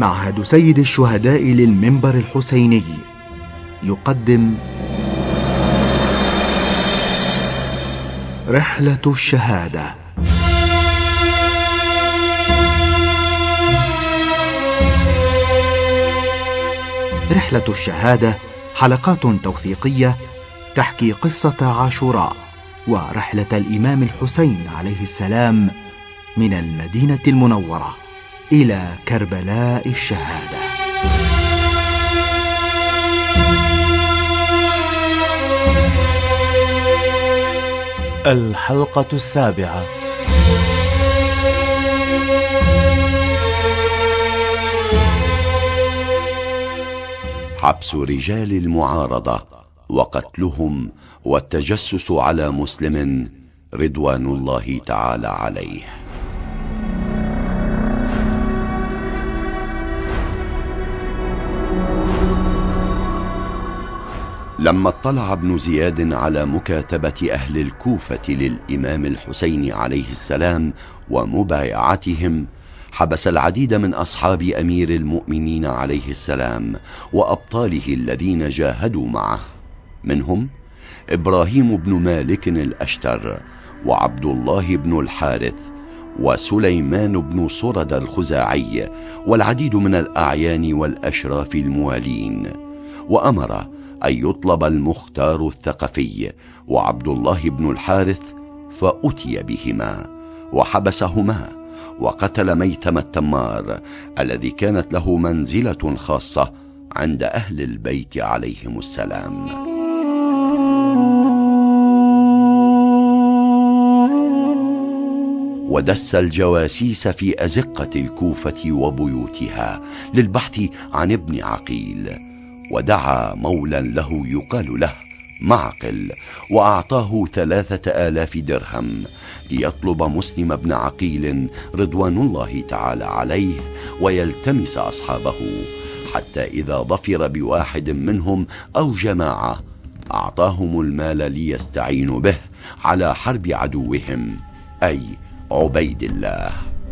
معهد سيد الشهداء للمنبر الحسيني يقدم رحلة الشهادة. رحلة الشهادة حلقات توثيقية تحكي قصة عاشوراء ورحلة الإمام الحسين عليه السلام من المدينة المنورة إلى كربلاء الشهادة. الحلقة السابعة. حبس رجال المعارضة وقتلهم والتجسس على مسلم رضوان الله تعالى عليه. لما اطلع ابن زياد على مكاتبة أهل الكوفة للإمام الحسين عليه السلام ومبايعتهم، حبس العديد من أصحاب أمير المؤمنين عليه السلام وأبطاله الذين جاهدوا معه، منهم إبراهيم بن مالك الأشتر وعبد الله بن الحارث وسليمان بن صرد الخزاعي والعديد من الأعيان والأشراف الموالين، وأمر أن يطلب المختار الثقفي وعبد الله بن الحارث فأتي بهما وحبسهما، وقتل ميثم التمار الذي كانت له منزلة خاصة عند أهل البيت عليهم السلام. ودس الجواسيس في أزقة الكوفة وبيوتها للبحث عن ابن عقيل، ودعا مولا له يقال له معقل وأعطاه 3000 درهم ليطلب مسلم بن عقيل رضوان الله تعالى عليه ويلتمس أصحابه، حتى إذا ظفر بواحد منهم أو جماعة أعطاهم المال ليستعينوا به على حرب عدوهم أي عبيد الله.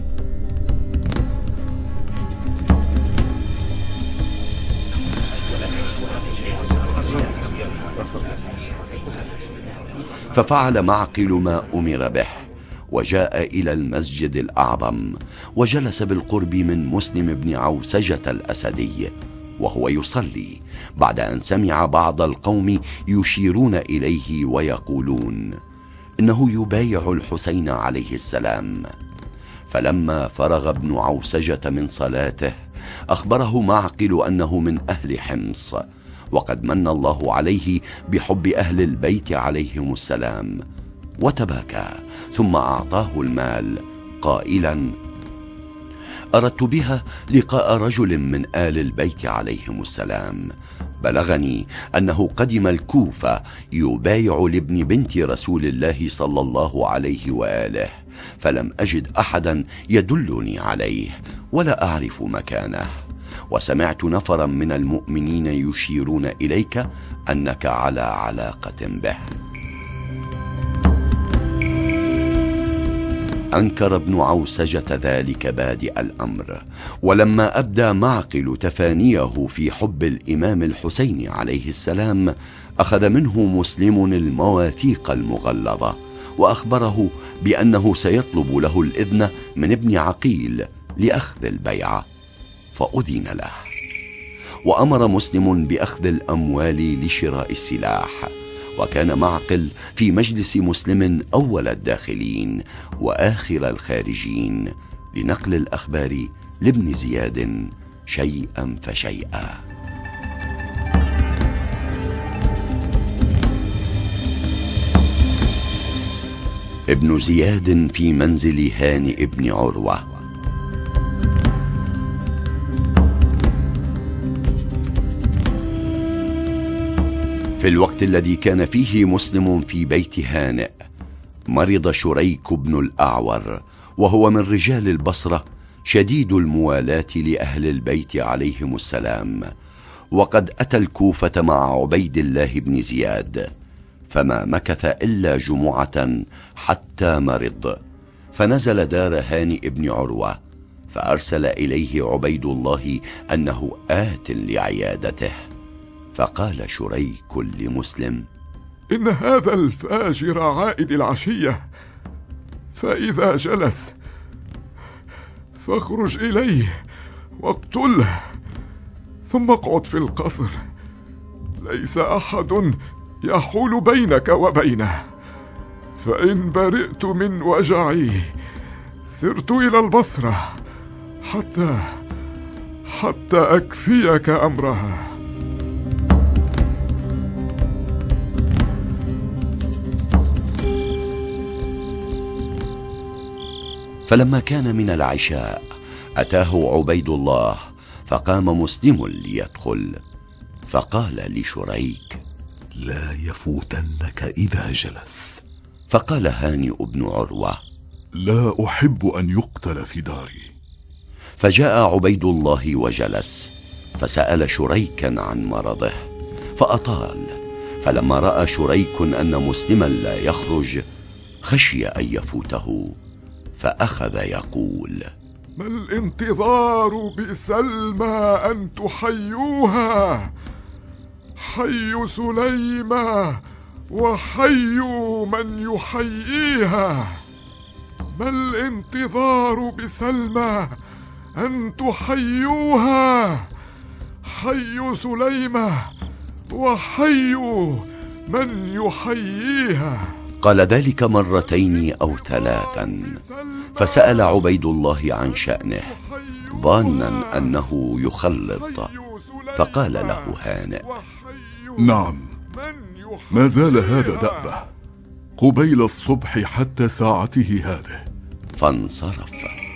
ففعل معقل ما أمر به، وجاء إلى المسجد الأعظم وجلس بالقرب من مسلم بن عوسجة الأسدي وهو يصلي، بعد أن سمع بعض القوم يشيرون إليه ويقولون إنه يبايع الحسين عليه السلام. فلما فرغ ابن عوسجة من صلاته أخبره معقل أنه من أهل حمص، وقد من الله عليه بحب أهل البيت عليهم السلام، وتباكى ثم أعطاه المال قائلا: أردت بها لقاء رجل من آل البيت عليهم السلام، بلغني أنه قدم الكوفة يبايع لابن بنت رسول الله صلى الله عليه وآله، فلم أجد أحدا يدلني عليه ولا أعرف مكانه، وسمعت نفرا من المؤمنين يشيرون إليك أنك على علاقة به. أنكر ابن عوسجة ذلك بادئ الأمر، ولما أبدى معقل تفانيه في حب الإمام الحسين عليه السلام أخذ منه مسلم المواثيق المغلظة وأخبره بأنه سيطلب له الإذن من ابن عقيل لأخذ البيعة، فأذن له، وأمر مسلم بأخذ الأموال لشراء السلاح، وكان معقل في مجلس مسلم أول الداخلين وآخر الخارجين لنقل الأخبار لابن زياد شيئا فشيئا. ابن زياد في منزل هانئ بن عروة. في الوقت الذي كان فيه مسلم في بيت هانئ مرض شريك بن الأعور، وهو من رجال البصرة شديد الموالاة لأهل البيت عليهم السلام، وقد أتى الكوفة مع عبيد الله بن زياد، فما مكث إلا جمعة حتى مرض، فنزل دار هانئ بن عروة فأرسل إليه عبيد الله أنه آت لعيادته. فقال شريك لمسلم: إن هذا الفاجر عائد العشية، فإذا جلس فاخرج إليه واقتله، ثم اقعد في القصر، ليس أحد يحول بينك وبينه، فإن برئت من وجعي سرت إلى البصرة حتى أكفيك أمرها. فلما كان من العشاء أتاه عبيد الله، فقام مسلم ليدخل، فقال لشريك: لا يفوتنك إذا جلس. فقال هانئ بن عروة: لا أحب أن يقتل في داري. فجاء عبيد الله وجلس، فسأل شريكا عن مرضه فأطال. فلما رأى شريك أن مسلما لا يخرج خشي أن يفوته، فأخذ يقول: ما الانتظار بسلمى أن تحيوها؟ حي سليمة وحي من يحييها. ما الانتظار بسلمى أن تحيوها؟ حي سليمة وحي من يحييها. قال ذلك مرتين أو ثلاثا، فسأل عبيد الله عن شأنه ظانا أنه يخلط، فقال له هانئ: نعم، ما زال هذا دأبه قبيل الصبح حتى ساعته هذه. فانصرف.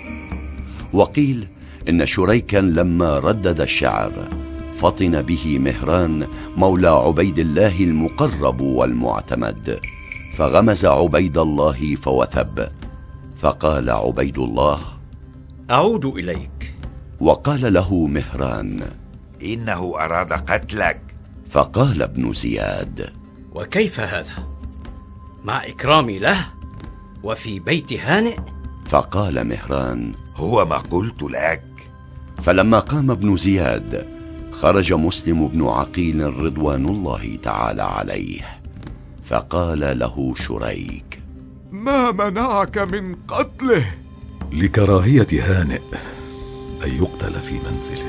وقيل إن شريكا لما ردد الشعر فطن به مهران مولى عبيد الله المقرب والمعتمد، فغمز عبيد الله فوثب. فقال عبيد الله: أعود إليك. وقال له مهران: إنه أراد قتلك. فقال ابن زياد: وكيف هذا؟ مع إكرامي له وفي بيت هانئ؟ فقال مهران: هو ما قلت لك. فلما قام ابن زياد خرج مسلم بن عقيل رضوان الله تعالى عليه، فقال له شريك: ما منعك من قتله؟ لكراهية هانئ أن يقتل في منزله.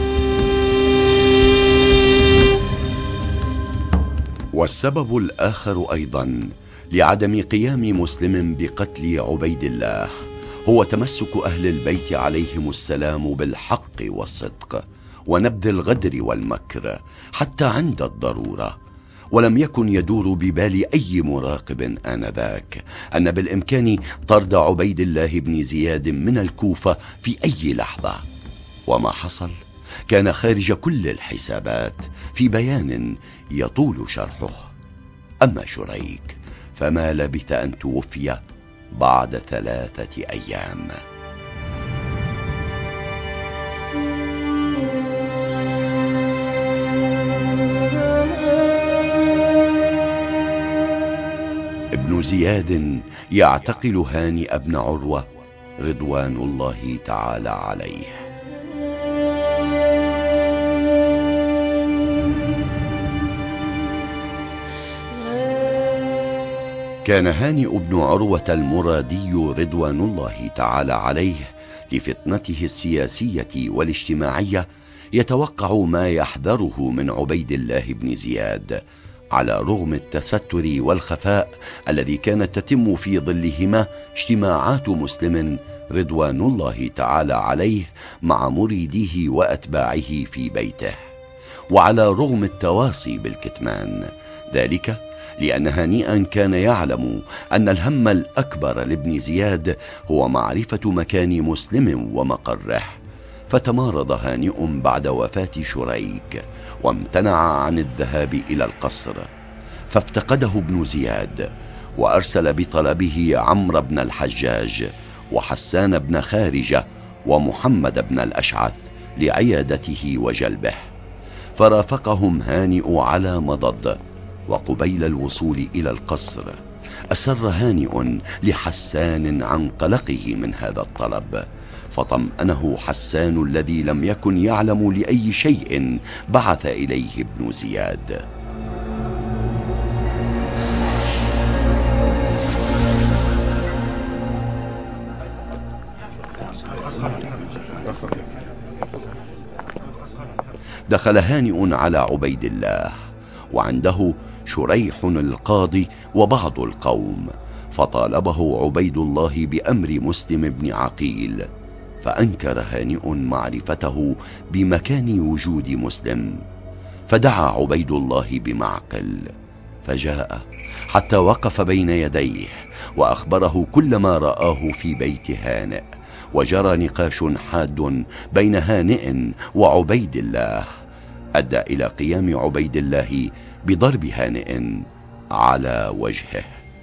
والسبب الآخر أيضا لعدم قيام مسلم بقتل عبيد الله هو تمسك أهل البيت عليهم السلام بالحق والصدق ونبذ الغدر والمكر حتى عند الضرورة. ولم يكن يدور ببال أي مراقب آنذاك أن بالإمكان طرد عبيد الله بن زياد من الكوفة في أي لحظة، وما حصل كان خارج كل الحسابات في بيان يطول شرحه. أما شريك فما لبث أن توفي بعد 3 أيام. ابن زياد يعتقل هانئ بن عروة رضوان الله تعالى عليه. كان هانئ بن عروة المرادي رضوان الله تعالى عليه لفطنته السياسية والاجتماعية يتوقع ما يحذره من عبيد الله بن زياد، على رغم التستر والخفاء الذي كانت تتم في ظلهما اجتماعات مسلم رضوان الله تعالى عليه مع مريديه وأتباعه في بيته، وعلى رغم التواصي بالكتمان، ذلك لأن هانئا كان يعلم أن الهم الأكبر لابن زياد هو معرفة مكان مسلم ومقره. فتمارض هانئ بعد وفاة شريك وامتنع عن الذهاب إلى القصر، فافتقده ابن زياد وأرسل بطلبه عمرو بن الحجاج وحسان بن خارجة ومحمد بن الأشعث لعيادته وجلبه، فرافقهم هانئ على مضض. وقبيل الوصول إلى القصر أسر هانئ لحسان عن قلقه من هذا الطلب، فطمأنه حسان الذي لم يكن يعلم لأي شيء بعث إليه ابن زياد. دخل هانئ على عبيد الله وعنده شريح القاضي وبعض القوم، فطالبه عبيد الله بأمر مسلم بن عقيل، فأنكر هانئ معرفته بمكان وجود مسلم، فدعا عبيد الله بمعقل فجاء حتى وقف بين يديه وأخبره كل ما رآه في بيت هانئ، وجرى نقاش حاد بين هانئ وعبيد الله أدى إلى قيام عبيد الله بضرب هانئ على وجهه.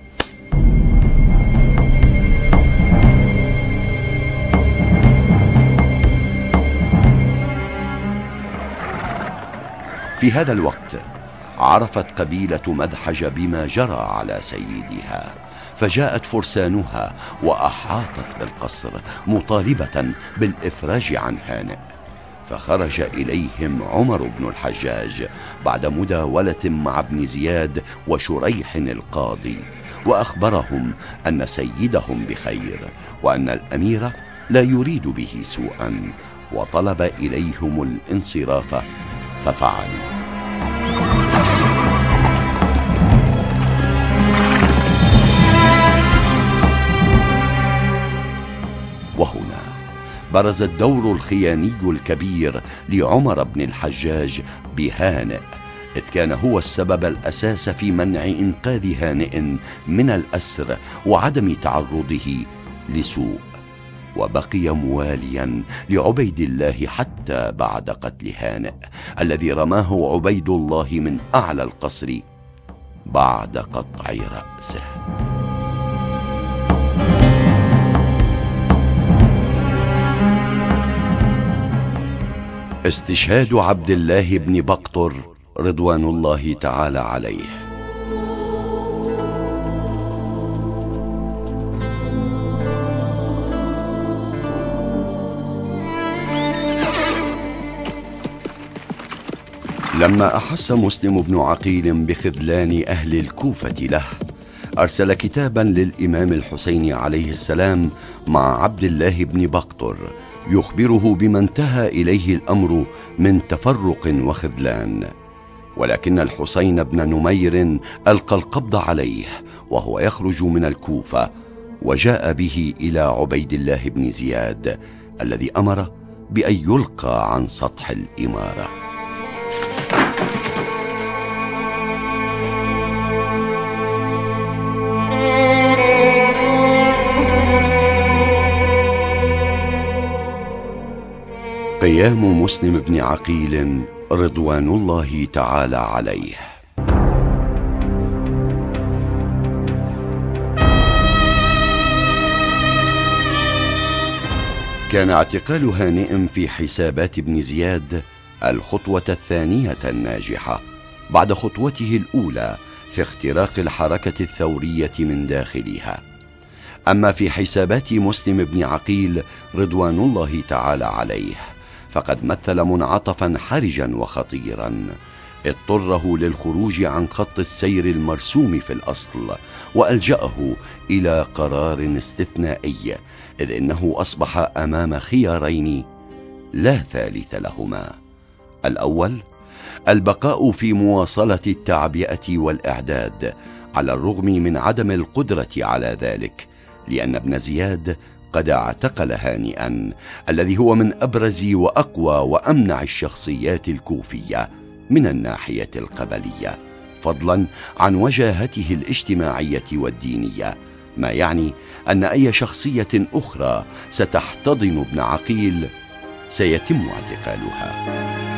في هذا الوقت عرفت قبيلة مدحج بما جرى على سيدها، فجاءت فرسانها وأحاطت بالقصر مطالبة بالإفراج عن هانئ، فخرج إليهم عمر بن الحجاج بعد مداولة مع ابن زياد وشريح القاضي، وأخبرهم أن سيدهم بخير وأن الأمير لا يريد به سوءا، وطلب إليهم الانصراف ففعلوا. وهنا برز الدور الخياني الكبير لعمر بن الحجاج بهانئ، إذ كان هو السبب الأساس في منع إنقاذ هانئ من الأسر وعدم تعرضه لسوء، وبقي مواليا لعبيد الله حتى بعد قتل هانئ الذي رماه عبيد الله من أعلى القصر بعد قطع رأسه. استشهاد عبد الله بن بقطر رضوان الله تعالى عليه. لما أحس مسلم بن عقيل بخذلان أهل الكوفة له، أرسل كتابا للإمام الحسين عليه السلام مع عبد الله بن بقطر يخبره بما انتهى إليه الأمر من تفرق وخذلان، ولكن الحسين بن نمير ألقى القبض عليه وهو يخرج من الكوفة، وجاء به إلى عبيد الله بن زياد الذي أمر بأن يلقى عن سطح الإمارة. قيام مسلم بن عقيل رضوان الله تعالى عليه. كان اعتقال هانئ في حسابات ابن زياد الخطوة الثانية الناجحة بعد خطوته الأولى في اختراق الحركة الثورية من داخلها. أما في حسابات مسلم بن عقيل رضوان الله تعالى عليه فقد مثل منعطفا حرجا وخطيرا اضطره للخروج عن خط السير المرسوم في الأصل، وألجأه إلى قرار استثنائي، إذ إنه أصبح أمام خيارين لا ثالث لهما. الأول البقاء في مواصلة التعبئة والإعداد على الرغم من عدم القدرة على ذلك، لأن ابن زياد قد اعتقل هانئا الذي هو من أبرز وأقوى وأمنع الشخصيات الكوفية من الناحية القبلية، فضلا عن وجاهته الاجتماعية والدينية، ما يعني أن أي شخصية أخرى ستحتضن ابن عقيل سيتم اعتقالها.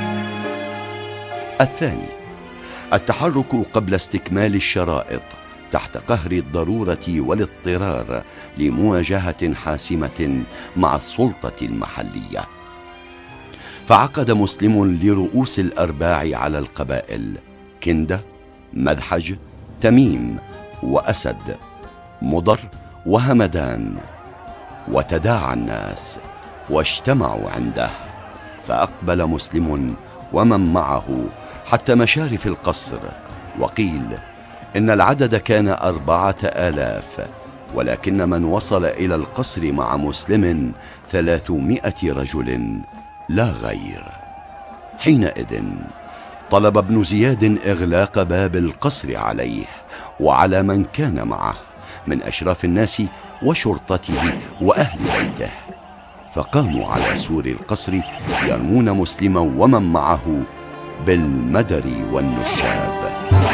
الثاني التحرك قبل استكمال الشرائط تحت قهر الضرورة والاضطرار لمواجهة حاسمة مع السلطة المحلية. فعقد مسلم لرؤوس الأرباع على القبائل كندة، مدحج، تميم وأسد، مضر وهمدان، وتداعى الناس، واجتمعوا عنده، فأقبل مسلم ومن معه حتى مشارف القصر، وقيل إن العدد كان 4000، ولكن من وصل إلى القصر مع مسلم 300 رجل لا غير. حينئذ طلب ابن زياد إغلاق باب القصر عليه وعلى من كان معه من أشراف الناس وشرطته وأهل بيته، فقاموا على سور القصر يرمون مسلما ومن معه بالمدر والنشاب.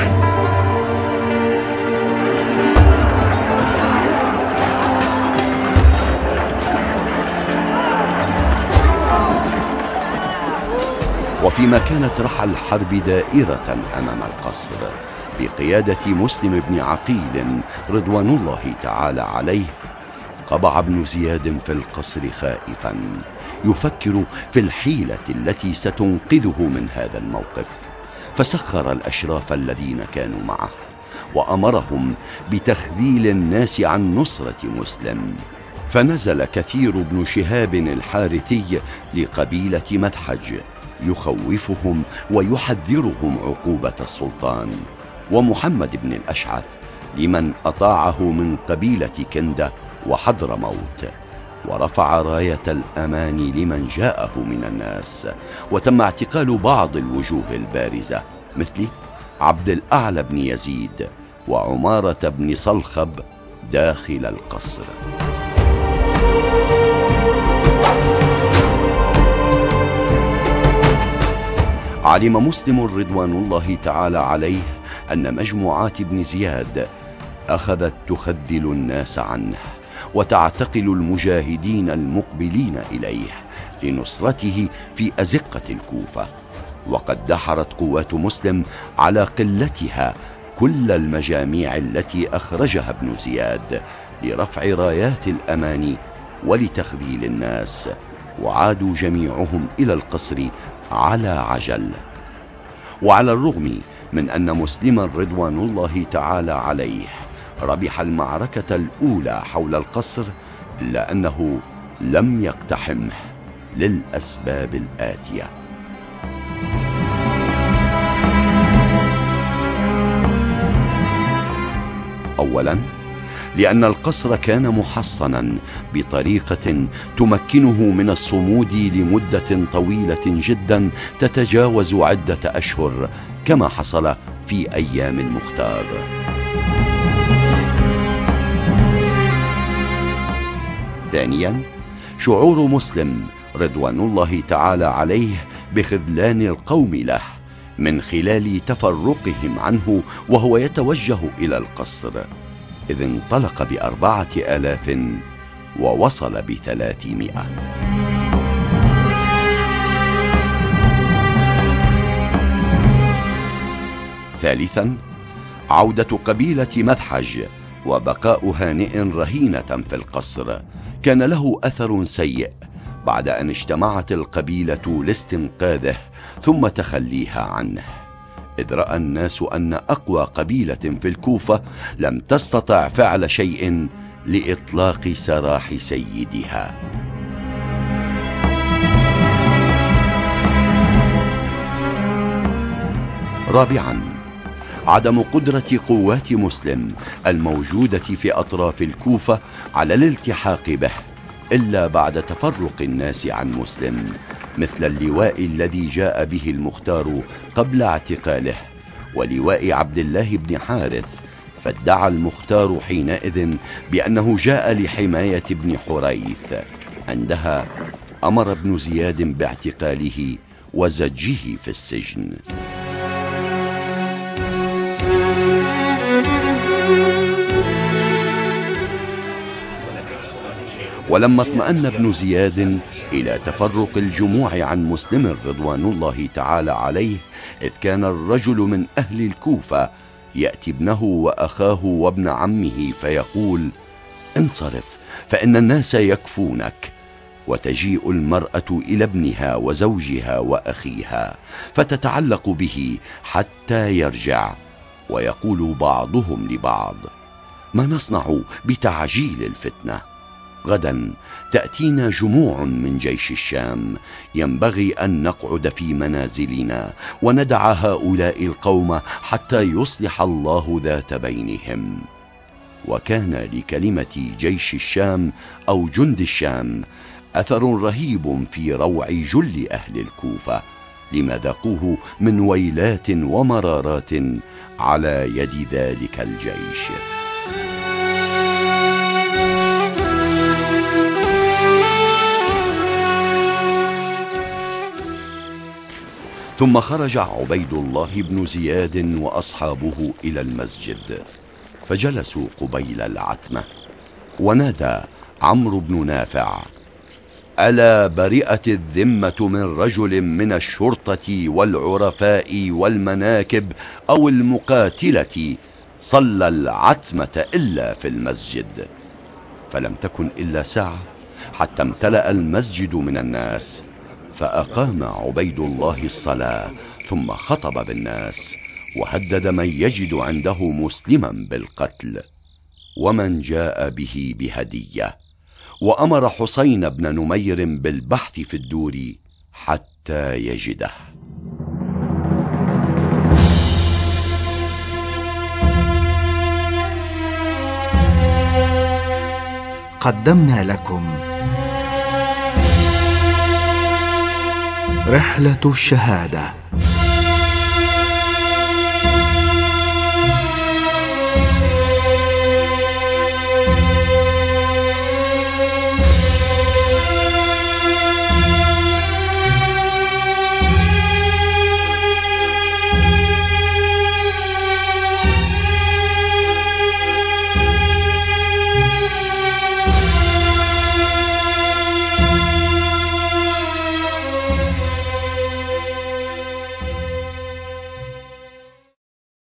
وفيما كانت رحى الحرب دائرة أمام القصر بقيادة مسلم بن عقيل رضوان الله تعالى عليه، قبع ابن زياد في القصر خائفا يفكر في الحيلة التي ستنقذه من هذا الموقف، فسخر الأشراف الذين كانوا معه وأمرهم بتخذيل الناس عن نصرة مسلم. فنزل كثير بن شهاب الحارثي لقبيلة مدحج يخوفهم ويحذرهم عقوبة السلطان، ومحمد بن الأشعث لمن أطاعه من قبيلة كندة وحضرموت، ورفع راية الأمان لمن جاءه من الناس، وتم اعتقال بعض الوجوه البارزة مثل عبد الأعلى بن يزيد وعمارة بن صلخب داخل القصر. علم مسلم رضوان الله تعالى عليه أن مجموعات ابن زياد أخذت تخذل الناس عنه وتعتقل المجاهدين المقبلين إليه لنصرته في أزقة الكوفة، وقد دحرت قوات مسلم على قلتها كل المجاميع التي أخرجها ابن زياد لرفع رايات الأمان ولتخذيل الناس، وعادوا جميعهم إلى القصر على عجل. وعلى الرغم من أن مسلما رضوان الله تعالى عليه ربح المعركة الأولى حول القصر، إلا أنه لم يقتحمه للأسباب الآتية. أولا، لأن القصر كان محصنا بطريقة تمكنه من الصمود لمدة طويلة جدا تتجاوز عدة أشهر كما حصل في أيام المختار. ثانيا، شعور مسلم رضوان الله تعالى عليه بخذلان القوم له من خلال تفرقهم عنه وهو يتوجه إلى القصر، إذ انطلق ب4000 ووصل ب300. ثالثا، عودة قبيلة مدحج وبقاء هانئ رهينة في القصر كان له أثر سيء بعد أن اجتمعت القبيلة لاستنقاذه ثم تخليها عنه، إذ رأى الناس أن أقوى قبيلة في الكوفة لم تستطع فعل شيء لإطلاق سراح سيدها. رابعا، عدم قدرة قوات مسلم الموجودة في أطراف الكوفة على الالتحاق به إلا بعد تفرق الناس عن مسلم، مثل اللواء الذي جاء به المختار قبل اعتقاله ولواء عبد الله بن حارث، فادعى المختار حينئذ بأنه جاء لحماية ابن حريث. عندها أمر ابن زياد باعتقاله وزجه في السجن. ولما اطمأن ابن زياد إلى تفرق الجموع عن مسلم رضوان الله تعالى عليه، إذ كان الرجل من أهل الكوفة يأتي ابنه وأخاه وابن عمه فيقول: انصرف فإن الناس يكفونك، وتجيء المرأة إلى ابنها وزوجها وأخيها فتتعلق به حتى يرجع، ويقول بعضهم لبعض: ما نصنع بتعجيل الفتنة؟ غدا تأتينا جموع من جيش الشام، ينبغي أن نقعد في منازلنا وندع هؤلاء القوم حتى يصلح الله ذات بينهم. وكان لكلمة جيش الشام أو جند الشام أثر رهيب في روع جل أهل الكوفة، لما ذاقوه من ويلات ومرارات على يد ذلك الجيش. ثم خرج عبيد الله بن زياد وأصحابه إلى المسجد، فجلسوا قبيل العتمة، ونادى عمرو بن نافع: ألا برئت الذمة من رجل من الشرطة والعرفاء والمناكب أو المقاتلة صلى العتمة إلا في المسجد؟ فلم تكن إلا ساعة حتى امتلأ المسجد من الناس، فأقام عبيد الله الصلاة ثم خطب بالناس، وهدد من يجد عنده مسلما بالقتل ومن جاء به بهدية، وأمر حسين بن نمير بالبحث في الدور حتى يجده. قدمنا لكم رحلة الشهادة